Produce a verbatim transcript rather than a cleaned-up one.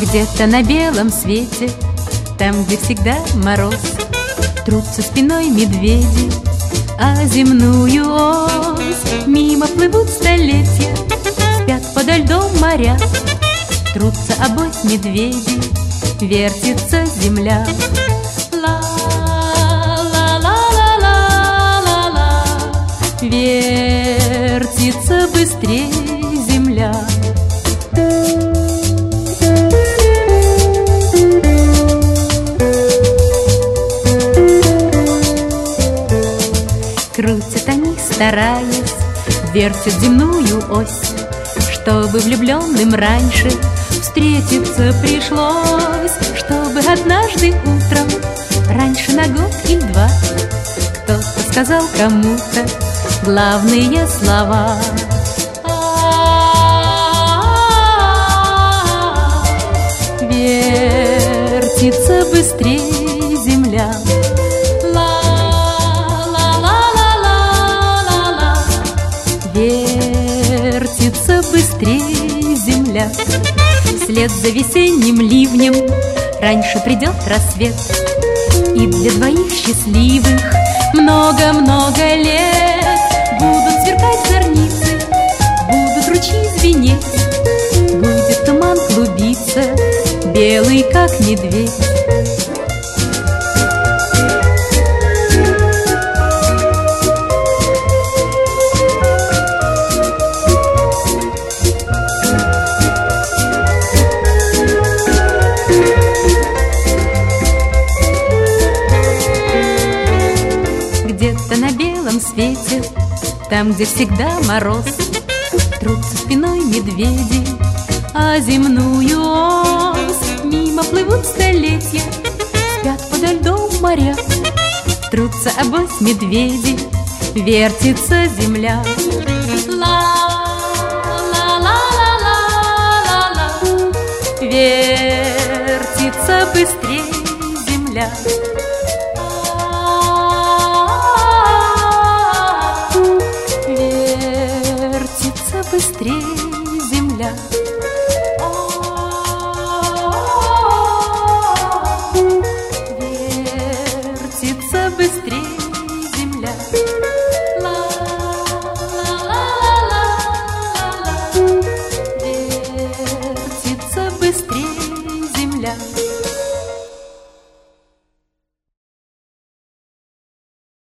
Где-то на белом свете, там, где всегда мороз, трутся спиной медведи, а земную ось мимо плывут столетия, спят подо льдом моря. Трутся обось медведи, вертится земля. Ла-ла-ла-ла-ла-ла, вертится быстрей земля. Крутят они, стараясь, вертят земную ось, чтобы влюбленным раньше встретиться пришлось, чтобы однажды утром, раньше на год или два, кто-то сказал кому-то главные слова. Вертится быстрее земля. Вертится быстрее земля. Вслед за весенним ливнем раньше придет рассвет, и для двоих счастливых много-много лет будут сверкать зорницы, будут ручьи звенеть, будет туман клубиться, белый как медведь. Где-то на белом свете, там, где всегда мороз, трутся спиной медведи, а земную ось мимо плывут столетия, спят подо льдом моря. Трутся обось медведи, вертится земля. Ла-ла-ла-ла-ла-ла, вертится быстрее земля. Вертится быстрее